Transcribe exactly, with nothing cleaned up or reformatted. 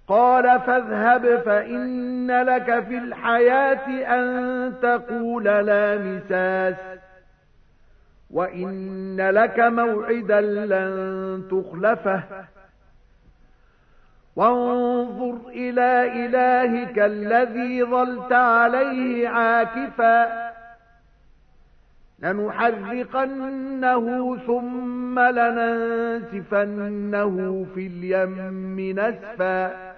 قال فاذهب فإن لك في الحياة أن تقول لا مساس وإن لك موعدا لن تخلفه وانظر إلى إلهك الذي ظلت عليه عاكفا لنحرقنه ثم لننسفنه في اليم نسفا